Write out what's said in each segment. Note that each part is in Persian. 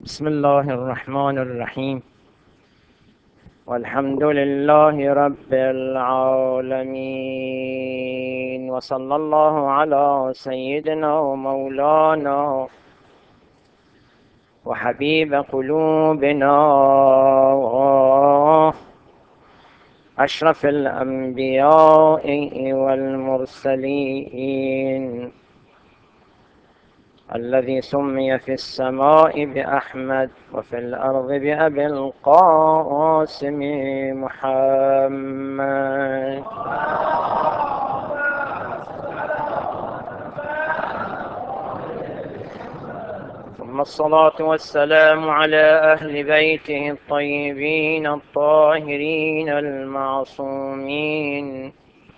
بسم الله الرحمن الرحيم والحمد لله رب العالمين وصلى الله على سيدنا ومولانا وحبيب قلوبنا أشرف الأنبياء والمرسلين الذي سمي في السماء بأحمد وفي الأرض بأبي القاسم محمد. ثم الصلاة والسلام على أهل بيته الطيبين الطاهرين المعصومين،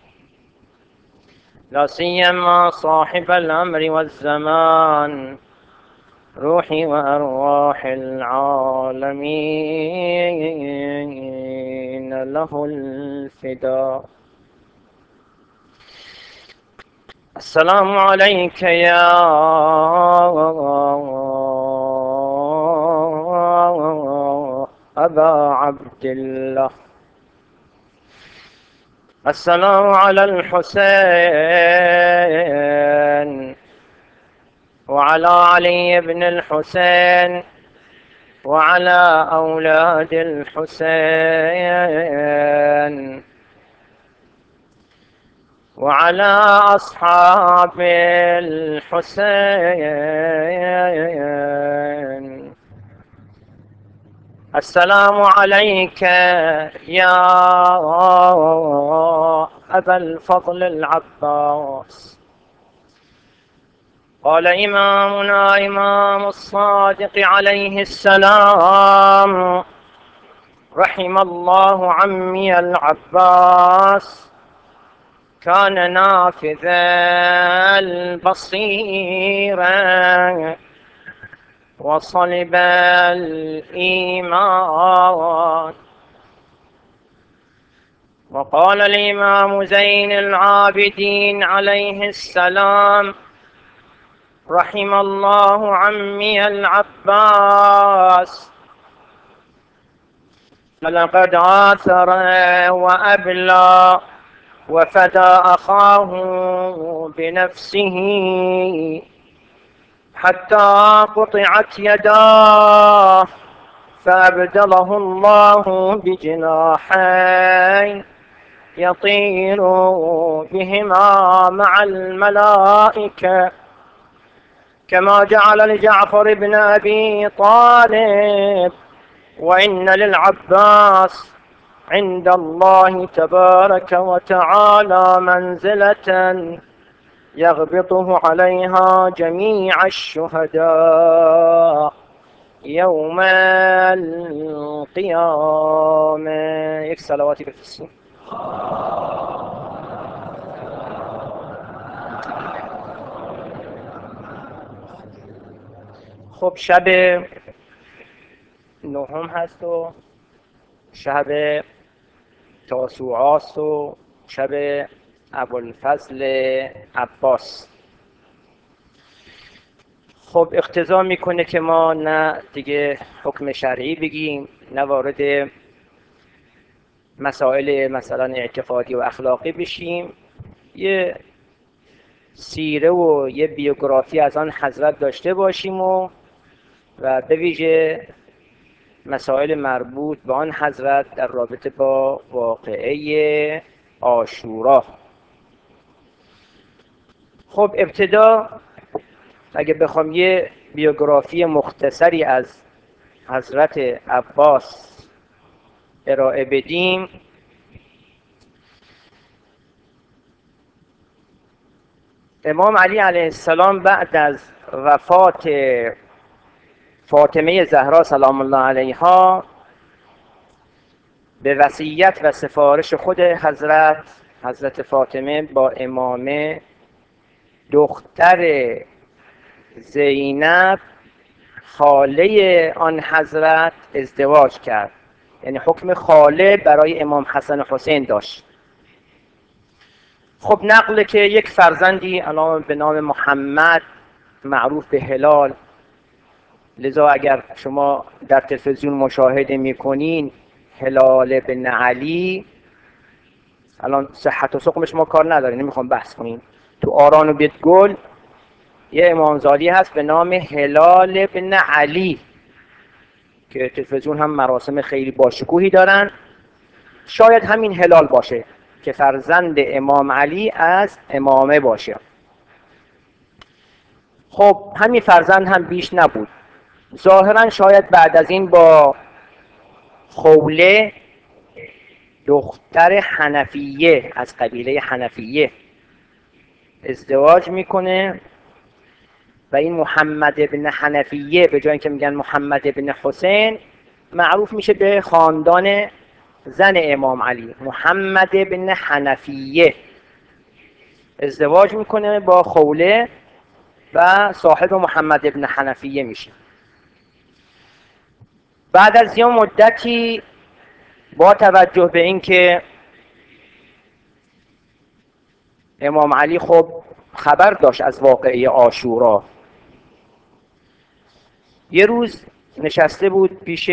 لا سيما صاحب الأمر والزمان روحي وأرواح العالمين له الفداء. السلام عليك يا أبا عبد الله. السلام على الحسين وعلى علي بن الحسين وعلى أولاد الحسين وعلى أصحاب الحسين. السلام عليك يا أبا الفضل العباس. قال إمامنا إمام الصادق عليه السلام: رحم الله عمي العباس، كان نافذا البصيرة وصلب الإيمان. وقال الإمام زين العابدين عليه السلام: رحم الله عمي العباس، فلقد آثر وأبلى وفدى أخاه بنفسه حتى قطعت يداه، فأبدله الله بجناحين يطير بهما مع الملائكة، كما جعل لجعفر بن أبي طالب. وإن للعباس عند الله تبارك وتعالى منزلة يغبطه عليها جميع الشهداء يوم القيامة. یک صلواتی بفرستیم. خب شب نهم هست و شب تاسوعاست و شب ابوالفضل عباس. خب اقتضا میکنه که ما نه دیگه حکم شرعی بگیم، نه وارد مسائل مثلا اعتقادی و اخلاقی بشیم، یه سیره و یه بیوگرافی از آن حضرت داشته باشیم و به ویژه مسائل مربوط به آن حضرت در رابطه با واقعه عاشورا. خب ابتدا اگه بخوام یه بیوگرافی مختصری از حضرت عباس ارائه بدیم، امام علی علیه السلام بعد از وفات فاطمه زهرا سلام الله علیها به وصیت و سفارش خود حضرت فاطمه با امامه دختر زینب خاله آن حضرت ازدواج کرد، یعنی حکم خاله برای امام حسن و حسین داشت. خب نقل که یک فرزندی الان به نام محمد معروف به هلال لذا اگر شما در تلویزیون مشاهده میکنین هلال بن علی، الان صحت و سقمش ما کار نداریم، نمیخوام بحث کنیم، تو آران و بیت گل یه امامزادی هست به نام هلال بن علی که تلویزیون هم مراسم خیلی باشکوهی دارن. شاید همین هلال باشه که فرزند امام علی از امامه باشه. خب همین فرزند هم بیش نبود. ظاهرا شاید بعد از این با خوله دختر حنفیه از قبیله حنفیه ازدواج میکنه و این محمد ابن حنفیه به جای اینکه میگن محمد ابن حسین معروف میشه به خاندان زن امام علی. محمد ابن حنفیه ازدواج میکنه با خوله و صاحب محمد ابن حنفیه میشه. بعد از یه مدتی با توجه به اینکه امام علی خب خبر داشت از واقعه عاشورا، یه روز نشسته بود پیش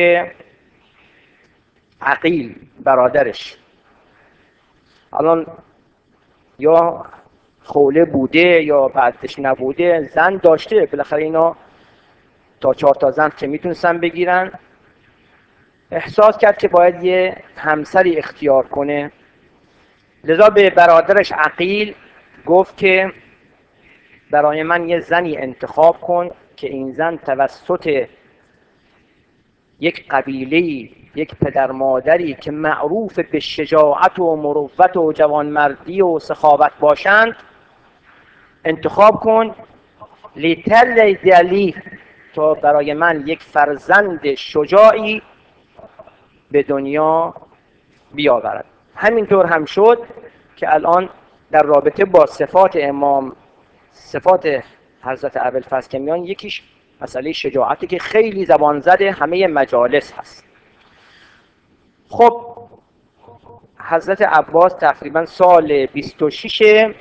عقیل برادرش. الان یا خوله بوده یا بعدش نبوده، زن داشته، بالاخره اینا تا 4 تا زن که میتونستن بگیرن. احساس کرد که باید یه همسری اختیار کنه، لذا به برادرش عقیل گفت که برای من یه زنی انتخاب کن که این زن توسط یک قبیله‌ای، یک پدر مادری که معروف به شجاعت و مروت و جوانمردی و سخاوت باشند انتخاب کن، لیتلد لی، تا برای من یک فرزند شجاعی به دنیا بیاورد. همینطور هم شد که الان در رابطه با صفات حضرت ابوالفضل که میان، یکیش مسئله شجاعتی که خیلی زبان زده همه مجالس هست. خب حضرت عباس تقریبا سال 26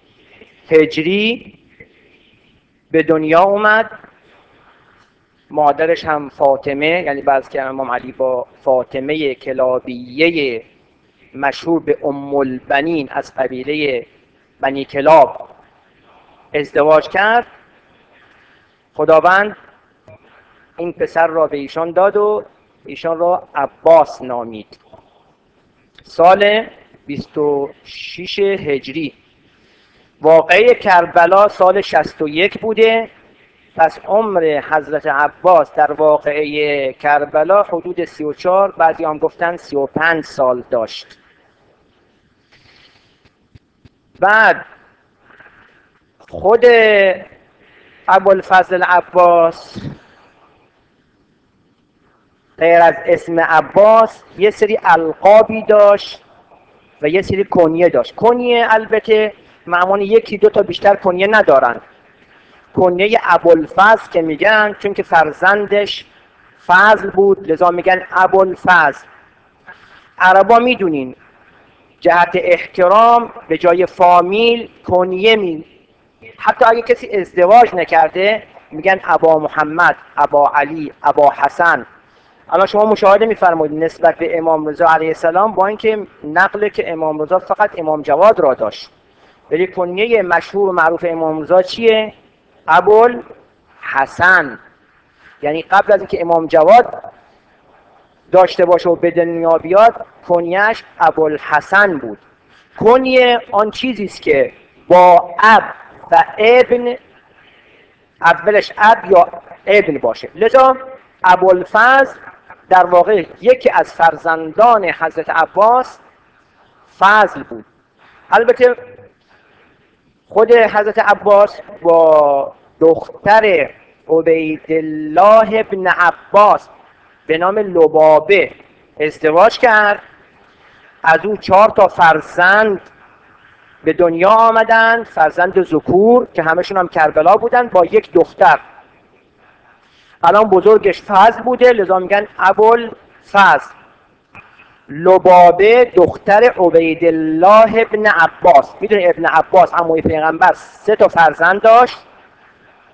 هجری به دنیا اومد. مادرش هم فاطمه، یعنی بعضی که امام علی با فاطمه کلابیه مشهور به ام البنین از قبیله بنی کلاب ازدواج کرد. خداوند این پسر را به ایشان داد و ایشان را عباس نامید. سال 26 هجری. واقعه کربلا سال 61 بوده، پس عمر حضرت عباس در واقعه کربلا حدود 34، بعضی هم گفتن 35 سال داشت. بعد خود ابوالفضل عباس غیر از اسم عباس یه سری القابی داشت و یه سری کنیه داشت. کنیه البته معمولا 1-2 تا بیشتر کنیه ندارن. کنیه ابوالفضل که میگن چون که فرزندش فضل بود لذا میگن ابوالفضل. عربا میدونین جهت احترام به جای فامیل کنیه حتی اگه کسی ازدواج نکرده میگن ابا محمد، ابا علی، ابا حسن. الان شما مشاهده میفرمایید نسبت به امام رضا علیه السلام، با اینکه نقل که امام رضا فقط امام جواد را داشت، ولی کنیه مشهور و معروف امام رضا چیه؟ ابوالحسن. یعنی قبل از اینکه امام جواد داشته باشه و به دنیا بیاد کنیه‌اش ابوالحسن بود. کنیه آن چیزی است که با اب و ابن، اولش اب یا ابن باشه. لذا ابوالفضل در واقع یکی از فرزندان حضرت عباس فضل بود. البته خود حضرت عباس با دختر عبیدالله ابن عباس به نام لبابه ازدواج کرد. از او 4 تا فرزند به دنیا آمدند، فرزند ذکور که همشون هم کربلا بودن، با یک دختر. الان بزرگش فضل بوده لذا میگن ابوالفضل. لبابه دختر عبیدالله ابن عباس. میدونی ابن عباس عموی پیغمبر 3 تا فرزند داشت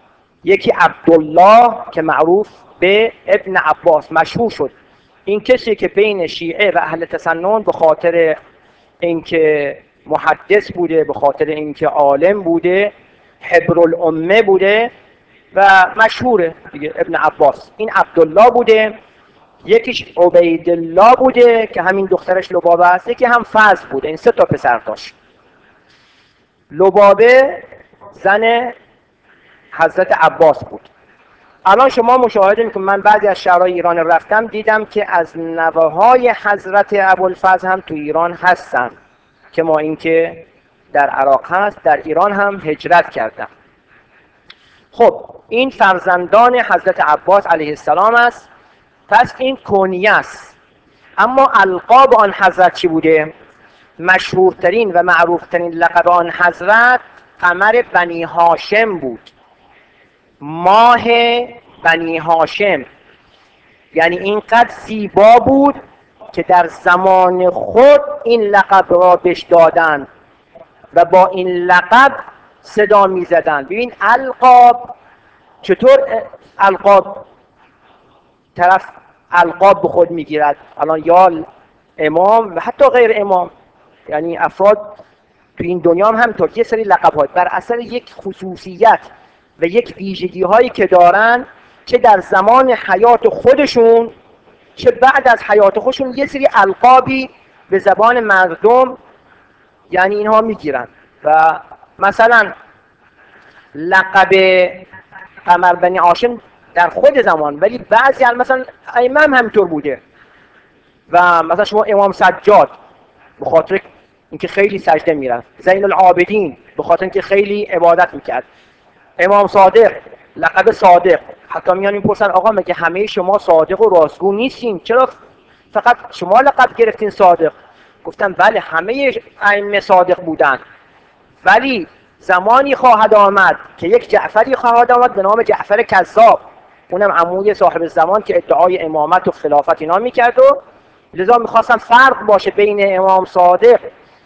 یکی عبدالله که معروف به ابن عباس مشهور شد. این کسی که بین شیعه و اهل تسنن به خاطر اینکه محدث بوده، به خاطر اینکه عالم بوده، حبر الامه بوده و مشهوره دیگه، ابن عباس. این عبدالله بوده. یکیش عبیدالله بوده که همین دخترش لبابه است. یکی هم فضل بوده. این 3 تا پسر داشت. لبابه زن حضرت عباس بود. الان شما مشاهده میکنید، من بعضی از شهرهای ایران رفتم دیدم که از نوه‌های حضرت ابوالفضل هم تو ایران هستن که ما اینکه در عراق هست، در ایران هم هجرت کردن. خب این فرزندان حضرت عباس علیه السلام است. پس این کنیه است. اما القاب آن حضرت چی بوده؟ مشهورترین و معروفترین لقب آن حضرت قمر بنی هاشم بود، ماه بنی هاشم. یعنی اینقدر زیبا بود که در زمان خود این لقب را بهش دادند و با این لقب صدا می زدن. ببین القاب چطور القاب طرف القاب به خود می گیرد. الان یا امام و حتی غیر امام، یعنی افراد تو این دنیا هم همینطور یه سری لقب های بر اثر یک خصوصیت و یک ویژگی هایی که دارن، چه در زمان حیات خودشون چه بعد از حیات خودشون یه سری القابی به زبان مردم یعنی اینها میگیرن. و مثلا لقب قمر بنی هاشم در خود زمان، ولی بعضی مثلا ائمه هم همینطور بوده. و مثلا شما امام سجاد به خاطر اینکه خیلی سجده میرفت، زین العابدین به خاطر اینکه خیلی عبادت میکرد، امام صادق لقب صادق. حتی میان میپرسن آقا مگه همه شما صادق و راستگو نیستین، چرا فقط شما لقب گرفتین صادق؟ گفتم بله همه ائمه صادق بودن، ولی زمانی خواهد آمد که یک جعفری خواهد آمد به نام جعفر کذاب، اونم عموی صاحب زمان که ادعای امامت و خلافت اینا میکرد و لذا میخواستم فرق باشه بین امام صادق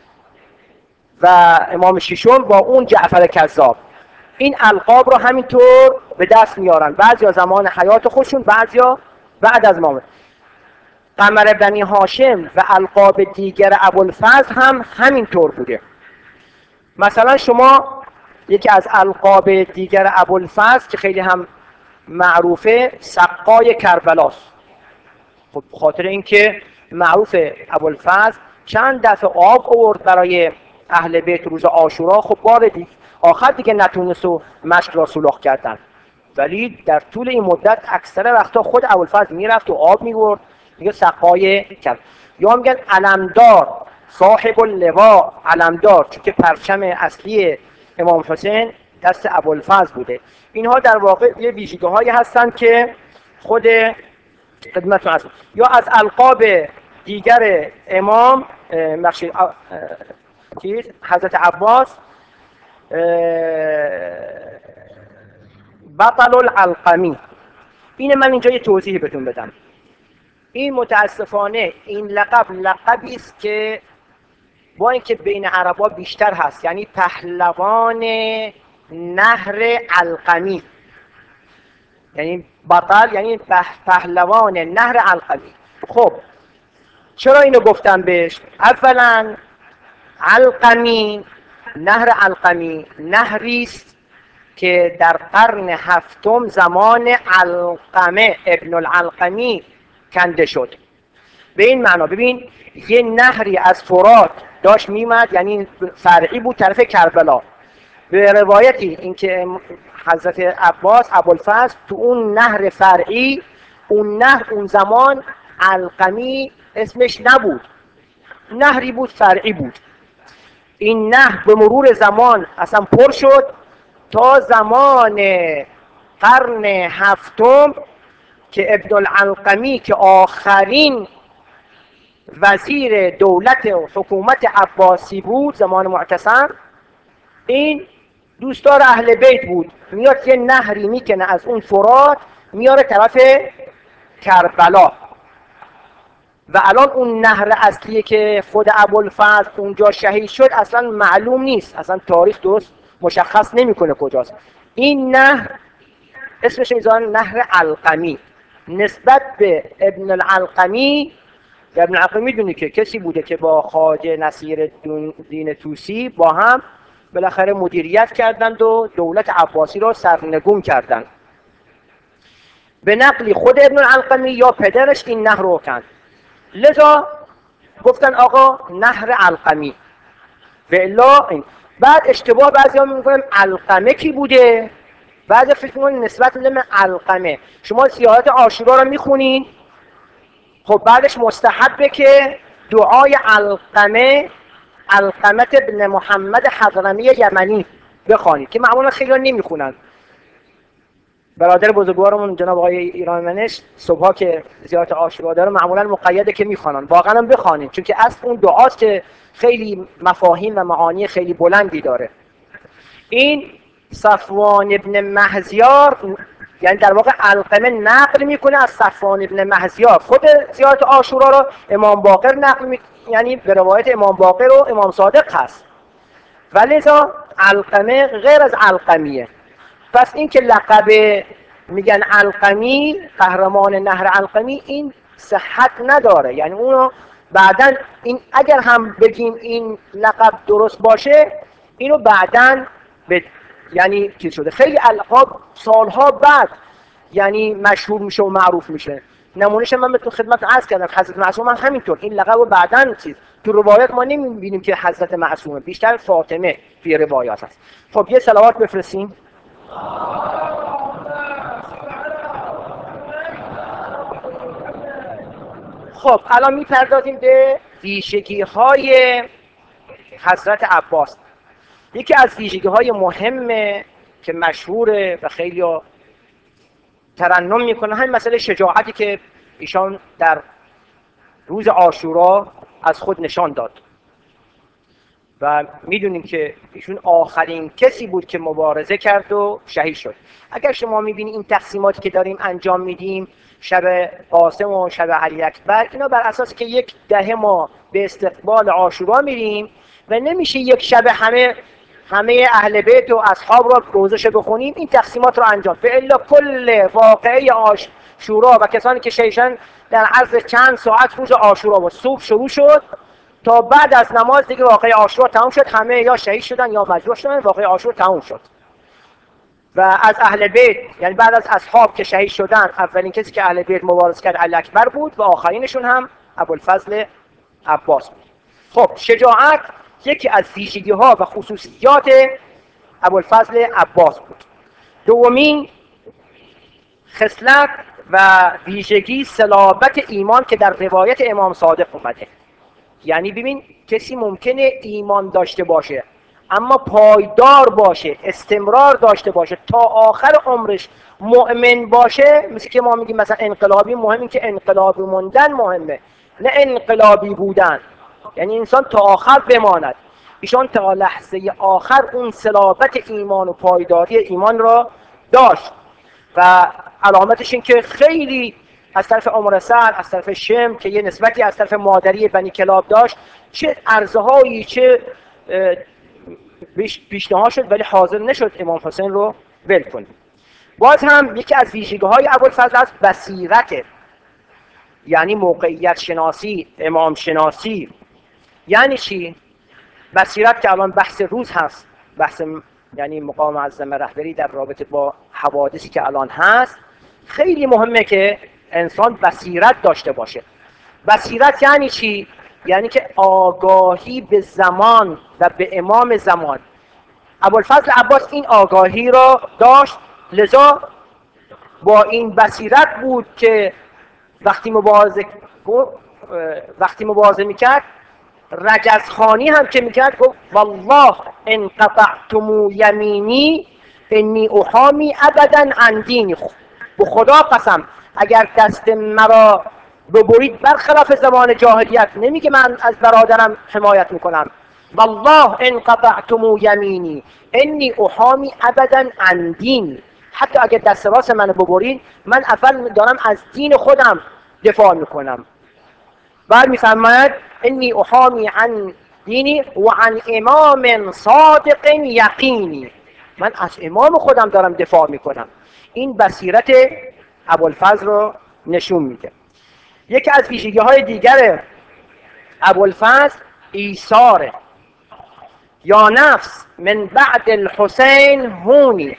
و امام ششم با اون جعفر کذاب. این القاب رو همینطور به دست میارن، بعضیا زمان حیات خودشون، بعضیا بعد از موت. قمر بنی هاشم و القاب دیگر ابوالفضل هم همینطور بوده. مثلا شما یکی از القاب دیگر ابوالفضل که خیلی هم معروفه سقای کربلاست. خب خاطر اینکه معروف ابوالفضل چند دفعه آب آورد برای اهل بیت روز عاشورا. خب بار آخر دیگه نتونست و مشک را سوراخ کردن، ولی در طول این مدت اکثر وقتا خود ابوالفضل میرفت و آب میورد. میگه سقای کرد. یا میگن علمدار، صاحب اللواء، علمدار، چون که پرچم اصلی امام حسین دست ابوالفضل بوده. اینها در واقع یه ویژگی‌هایی هستن که خود خدمتتون هست. یا از القاب دیگر امام حضرت عباس بطل العلقمی. اینه من اینجا یه توضیح بهتون بدم. این متاسفانه این لقبی است که با اینکه بین عربا بیشتر هست، یعنی پهلوان نهر علقمی، یعنی بطل یعنی پهلوان نهر علقمی. خب چرا اینو گفتم بهش؟ اولا علقمی، نهر علقمی نهری است که در قرن هفتم زمان علقمه ابن العلقمی کنده شد. به این معنا ببین یه نهری از فرات داشت میمد، یعنی فرعی بود طرف کربلا. به روایتی اینکه حضرت عباس ابوالفضل تو اون نهر فرعی، اون نهر اون زمان علقمی اسمش نبود، نهری بود فرعی بود. این نهر به مرور زمان اصلا پر شد تا زمان قرن هفتم که ابن العلقمی که آخرین وزیر دولت و حکومت عباسی بود زمان معتصم، این دوستدار اهل بیت بود، میاد یه نهری میکنه از اون فرات میاره طرف کربلا. و الان اون نهر اصلی که خود ابوالفضل اونجا شهید شد اصلا معلوم نیست، اصلا تاریخ درست مشخص نمیکنه کجاست. این نهر اسمش میذارن نهر علقمی نسبت به ابن العلقمی. ابن العلقمی میدونی که کسی بوده که با خواجه نصیر دین طوسی با هم بالاخره مدیریت کردند و دولت عباسی را سرنگون کردند. به نقلی خود ابن العلقمی یا پدرش این نهر رو کند، لذا گفتن آقا نهر علقمی. به الا این بعد اشتباه بعضی ها میگن علقمه کی بوده، بعضی فکر میکنن نسبت به علقمه. شما سیاحت عاشورا رو میخونین، خب بعدش مستحبه که دعای علقمه ابن محمد حضرمی یمنی بخوانید که معمولا خیلی نمیخونن. برادر بزرگوارمون جناب آقای ایرانمنش صبحا که زیارت عاشورا داره معمولا مقیده که میخوانن، واقعا هم بخوانید، چون که اصل اون دعاست که خیلی مفاهیم و معانی خیلی بلندی داره. این صفوان ابن مهزیار یعنی در واقع علقمه نقل میکنه از صفوان ابن مهزیار. خود زیارت عاشورا رو امام باقر یعنی به روایت امام باقر و امام صادق هست، ولذا علقمه غیر از علقمیه. پس این که لقب میگن علقمی، قهرمان نهر علقمی، این صحت نداره. یعنی اونو بعدن این اگر هم بگیم این لقب درست باشه، اینو بعدن به یعنی چیز شده. خیلی القاب سالها بعد یعنی مشهور میشه و معروف میشه. نمونهش من بهتون خدمت عرض کردم، حضرت معصوم هم همینطور این لقب رو بعدن چیز تو روایات ما نمیبینیم که حضرت معصومه، بیشتر فاطمه فی روایات هست. خب یه صلوات بفرستیم. خب الان میپردازیم به ویژگی‌های حضرت عباس. یکی از ویژگی‌های مهمه که مشهوره و خیلی ترنم میکنه همین مسئله شجاعتی که ایشان در روز عاشورا از خود نشان داد و میدونیم که ایشون آخرین کسی بود که مبارزه کرد و شهید شد. اگر شما میبینید این تقسیماتی که داریم انجام میدیم، شب قاسم و شب علی اکبر، اینا بر اساس که یک دهه ما به استقبال عاشورا میریم و نمیشه یک شب همه اهل بیت و اصحاب را روزش بخونیم این تقسیمات رو انجام. فالا کل واقعه عاشورا و کسانی که شهیدن در عرض چند ساعت روز عاشورا و صبح شروع شد تا بعد از نماز دیگه واقعه عاشورا تموم شد، همه یا شهید شدن یا مجروح شدن، واقعه عاشورا تموم شد. و از اهل بیت یعنی بعد از اصحاب که شهید شدن، اولین کسی که اهل بیت مبارزه کرد علی اکبر بود و آخرینشون هم ابوالفضل عباس بود. خب شجاعت یکی از ویژگی‌ها و خصوصیات ابوالفضل عباس بود. دومین خصلت و ویژگی صلابت ایمان که در روایت امام صادق اومده. یعنی ببین کسی ممکنه ایمان داشته باشه اما پایدار باشه، استمرار داشته باشه، تا آخر عمرش مؤمن باشه. مثل که ما میگیم مثلا انقلابی مهم، این که انقلابی موندن مهمه نه انقلابی بودن. یعنی انسان تا آخر بماند. ایشان تا لحظه آخر اون صلابت ایمان و پایداری ایمان را داشت و علامتش این که خیلی از طرف عمر سعد، از طرف شم که یه نسبتی از طرف مادری بنی کلاب داشت، چه عرضهایی چه پیشنهاد شد ولی حاضر نشد امام حسین رو ول کنه. باز هم یکی از ویژگی‌های ابوالفضل است بصیرت، یعنی موقعیت شناسی، امام شناسی. یعنی چی؟ بصیرت که الان بحث روز هست، بحث یعنی مقام معظم رهبری در رابطه با حوادثی که الان هست، خیلی مهمه که انسان بصیرت داشته باشه. بصیرت یعنی چی؟ یعنی که آگاهی به زمان و به امام زمان. ابوالفضل عباس این آگاهی را داشت، لذا با این بصیرت بود که وقتی مبارزه میکرد، رجزخانی هم که میکرد گفت والله ان قطعتم یمینی انی احامی ابدا عن دینی. به خدا قسم اگر دست مرا ببرید برخلاف زمان جاهلیت، نمیگه من از برادرم حمایت میکنم، والله ان قطعتم یمینی انی احامی ابدا عن دینی، حتی اگر دست راست منو ببرید من اول دارم از دین خودم دفاع میکنم. بعد میفرماید انی احامی عن دینی و عن امام صادق یقینی، من از امام خودم دارم دفاع میکنم. این بصیرت ابوالفضل رو نشون میده. یکی از ویژگی‌های دیگر ابوالفضل ایثاره. یا نفس من بعد الحسین هونی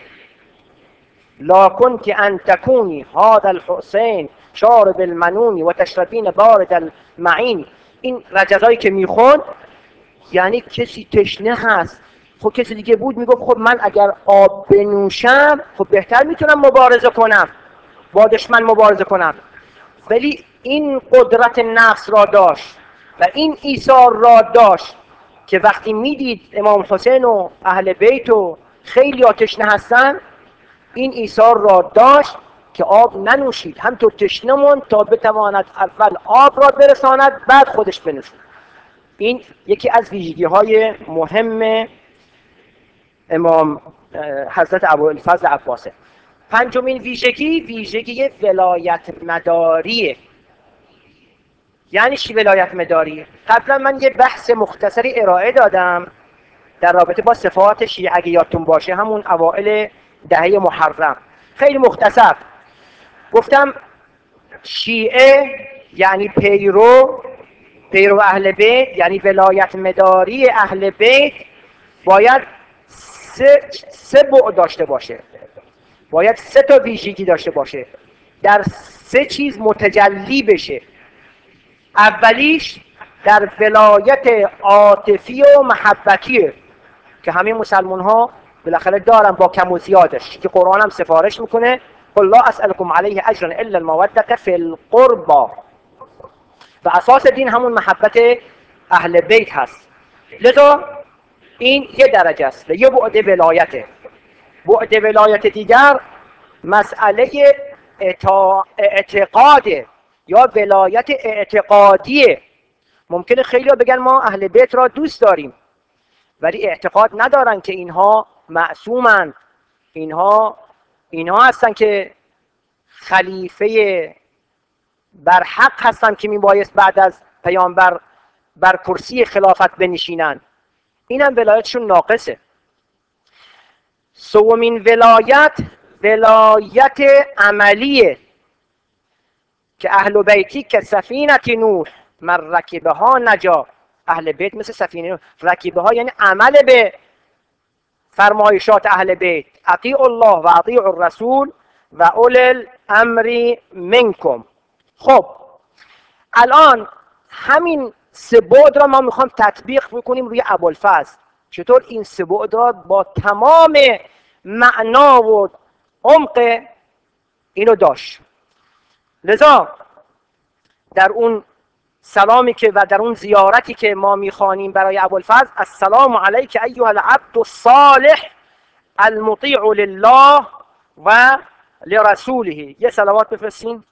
لا کنت ان تکونی هذا الحسین شارب المنون و تشربین بارد المعین. این رجزایی که میخوند یعنی کسی تشنه هست، خب کسی دیگه بود میگفت خب من اگر آب بنوشم خب بهتر میتونم مبارزه کنم، با دشمن مبارزه کنم، ولی این قدرت نفس را داشت و این ایثار را داشت که وقتی میدید امام حسین و اهل بیت و خیلی تشنه هستن، این ایثار را داشت که آب ننوشید، همطور تشنه موند تا بتواند اول آب را برساند بعد خودش بنوشید. این یکی از ویژگی‌های مهم امام حضرت ابوالفضل عباسه. پنجمین ویژگی ولایت مداریه. یعنی چی ولایت مداری؟ قبلا من یه بحث مختصری ارائه دادم در رابطه با صفات شیعه، اگه یادتون باشه همون اوائل دهه محرم، خیلی مختصر گفتم شیعه یعنی پیرو اهل بیت، یعنی ولایت مداری اهل بیت باید سه بعد داشته باشه، باید سه تا ویژگی داشته باشه، در سه چیز متجلی بشه. اولیش در ولایت عاطفی و محبتیه که همه مسلمان ها بالاخره دارن با کم و زیادش، که قرآن هم سفارش میکنه قل لا اسألكم علیه اجرا الا المودة فی القربى، و اساس دین همون محبت اهل بیت هست. لذا این یه درجه است و یه بعد ولایته. بعد ولایت دیگر مسئله اعتقاد یا ولایت اعتقادیه. ممکنه خیلی ها بگن ما اهل بیت را دوست داریم ولی اعتقاد ندارن که اینها معصومند، اینها هستن که خلیفه برحق هستن که میبایست بعد از پیامبر بر کرسی خلافت بنشینن. این هم ولایتشون ناقصه. سومین ولایت عملیه که اهل بیتی که سفینه نوح من رکبها نجا. اهل بیت مثل سفینه نوح، رکبها یعنی عمل به فرمایشات اهل بیت، اطیعوا الله و اطیعوا الرسول و اولی الامر منکم. خب الان همین سه بعد را ما میخوام تطبیق بکنیم روی ابوالفضل. چطور این سه بعد را با تمام معنا و عمق اینو داشت. لذا در اون سلامی که و در اون زیارتی که ما میخوانیم برای ابوالفضل، السلام علیک ایها العبد الصالح المطیع لله و لرسوله. یه صلوات بفرستین.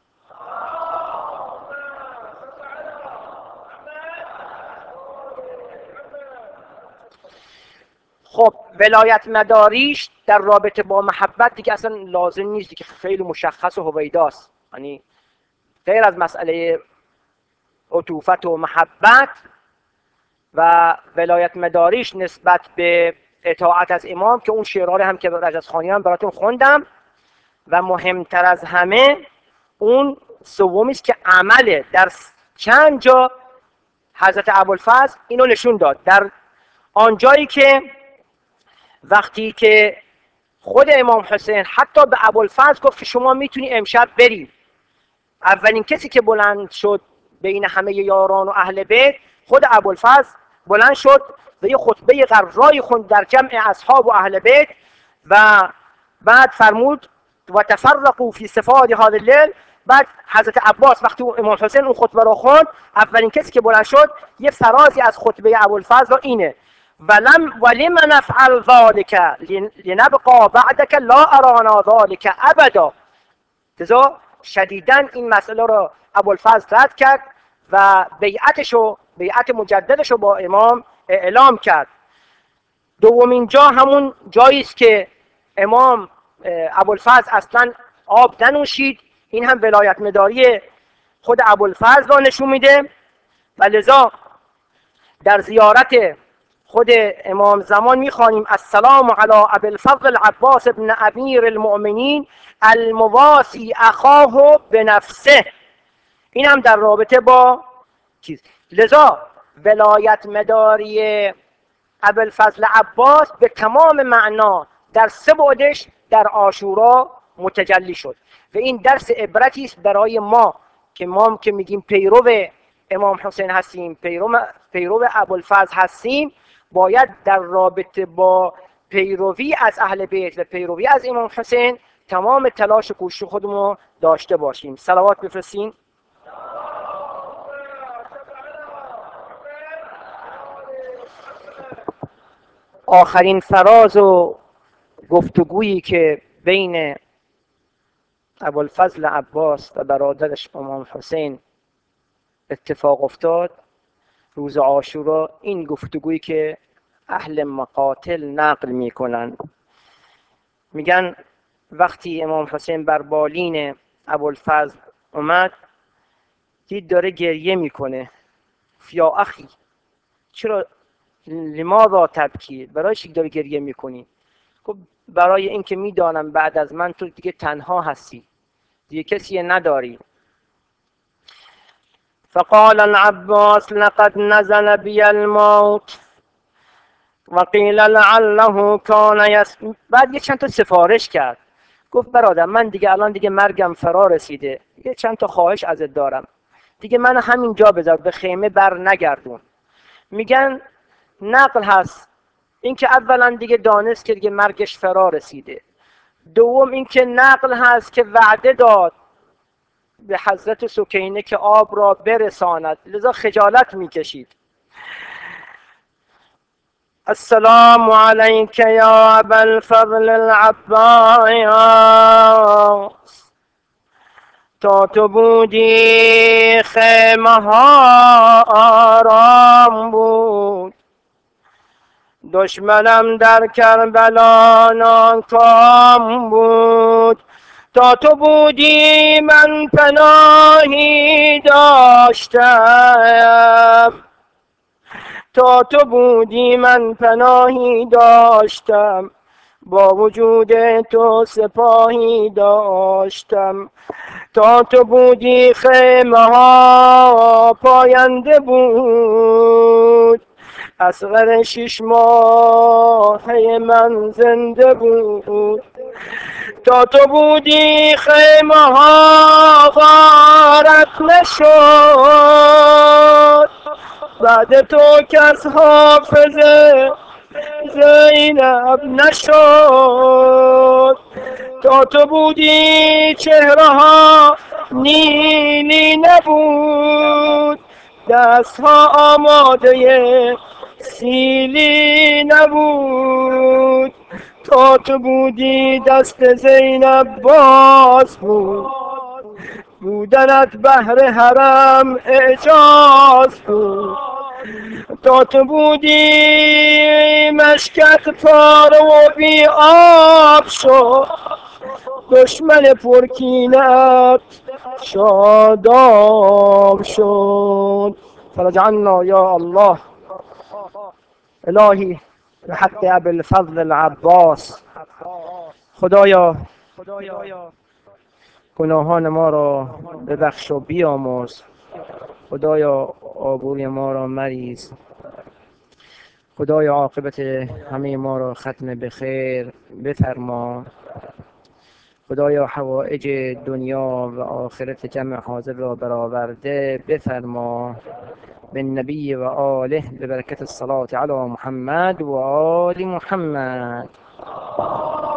خب ولایت مداریش در رابطه با محبت دیگه اصلا لازم نیست که خیلی مشخص و هویداست، یعنی غیر از مسئله عطوفت و محبت و ولایت مداریش نسبت به اطاعت از امام که اون شعرها هم که رجزخانی هم براتون خوندم، و مهمتر از همه اون سومی است که عمله. در چند جا حضرت ابوالفضل اینو نشون داد. در آنجایی که وقتی که خود امام حسین حتی به ابوالفضل گفت که شما میتونی امشب بری، اولین کسی که بلند شد بین همه یاران و اهل بیت خود ابوالفضل بلند شد و یه خطبه غرایی خوند در جمع اصحاب و اهل بیت و بعد فرمود و تفرقوا فی صفات هذا الليل. بعد حضرت عباس وقتی امام حسین اون خطبه رو خوند، اولین کسی که بلند شد یه فرازی از خطبه ابوالفضل اینه ولم نفعل ذلك لنبقى بعدك لا ارانا ذلك ابدا. لذا شدیداً این مسئله رو ابوالفضل رد کرد و بیعت مجددش رو با امام اعلام کرد. دومین جا همون جایی است که امام ابوالفضل اصلا آب ننوشید. این هم ولایت مداری خود ابوالفضل را نشون میده و لذا در زیارت خود امام زمان میخوانیم السلام علی ابی الفضل العباس ابن امیر المؤمنین المواسی اخاه بنفسه. این هم در رابطه با چیز. لذا ولایت مداری ابوالفضل عباس به تمام معنا در سه بعدش در عاشورا متجلی شد و این درس عبرتی است برای ما که میگیم پیرو امام حسین هستیم، پیرو ابوالفضل هستیم، باید در رابطه با پیروی از اهل بیت و پیروی از امام حسین تمام تلاش و کوشش خودمون داشته باشیم. صلوات بفرستیم. آخرین فراز و گفتگویی که بین ابوالفضل عباس و برادرش امام حسین اتفاق افتاد روز عاشورا، این گفتگویی که اهل مقاتل نقل میکنن، میگن وقتی امام حسین بر بالین ابوالفضل اومد دید داره گریه میکنه. یا اخی چرا لماذا تبکی؟ برای چی داری گریه میکنی؟ گفت برای اینکه میدانم بعد از من تو دیگه تنها هستی، دیگه کسی نداری. فقال العباس لقد نزل بي الموت وقیل لعله کان بعد یه چند تا سفارش کرد. گفت برادر من دیگه الان دیگه مرگم فرا رسیده، یه چند تا خواهش ازت دارم، دیگه من همین جا بذار، به خیمه بر نگردون. میگن نقل هست اینکه اولا دیگه دانست که دیگه مرگش فرا رسیده، دوم اینکه نقل هست که وعده داد به حضرت سکینه که آب را برساند، لذا خجالت میکشید. السلام علیک یا ابا الفضل العباس، تا تو بودی خیمه ها آرام بود، دشمنم در کربلا ناکام بود. تا تو بودی من پناهی داشتم، تا تو بودی من پناهی داشتم، با وجود تو سپاهی داشتم. تا تو بودی خیمه ها پاینده بود، اصغر 6 ماهه من زنده بود. تا تو بودی خیمه ها غارت نشد، بعد تو کس حافظ زینب نشد. تا تو بودی چهره ها نیلی نبود، دست ها آماده سیلی نبود. تا تو بودی دست زینب باز بود، بودنت بهر حرم اعجاز بود. تا تو بودی مشکت پاره و بی آب شد، دشمن پرکینت شاداب شد. فرج عنا یا الله. الهی به حق ابوالفضل العباس، خدایا گناهان ما را ببخش و بیامرز، خدایا آبروی ما را مریز، خدایا عاقبت همه ما را ختم به خیر بفرما، خدایا حوائج دنیا و آخرت جمع حاضر را برآورده بفرما. بالنبی و آله به برکت الصلاة علی محمد و آل محمد.